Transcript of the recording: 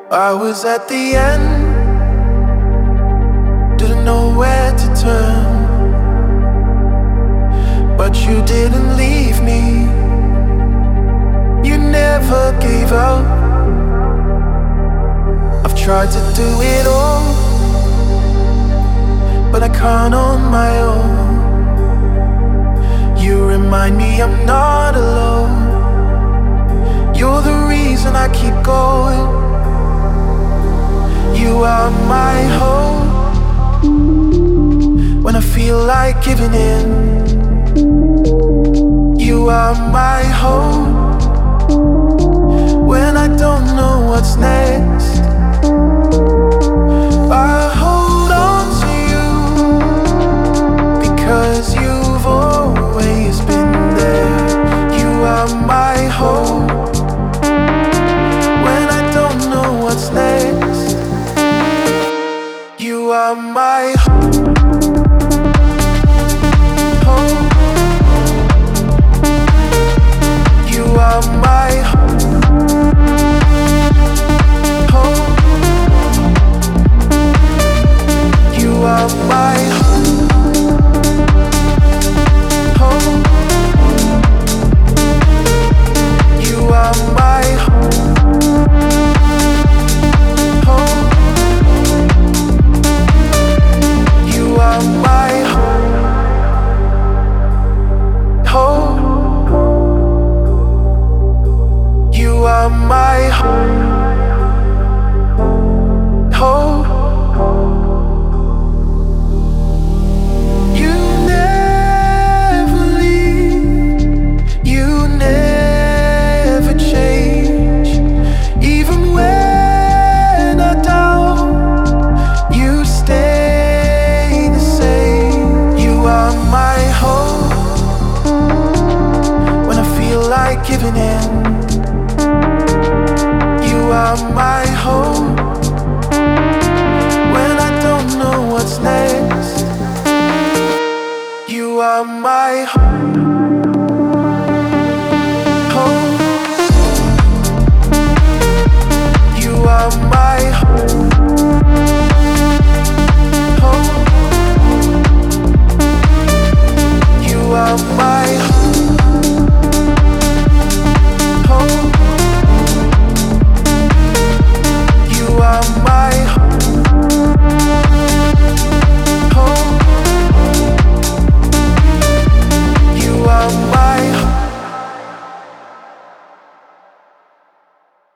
I was at the end, didn't know where to turn, but you didn't leave me. You never gave up. I've tried to do it all, but I can't on my own. You remind me I'm not alone. You're the reason I keep going. You are my hope when I feel like giving in. You are my hope when I don't know what's next. I hold on to you because you've always been there. You are my hope when I don't know what's next. You are my hope. You are my hope. You are my hope. You are my hope. You are my hope. You are my hope. You never leave. You never change. Even when I doubt, you stay the same. You are my hope when I feel like giving in. You are my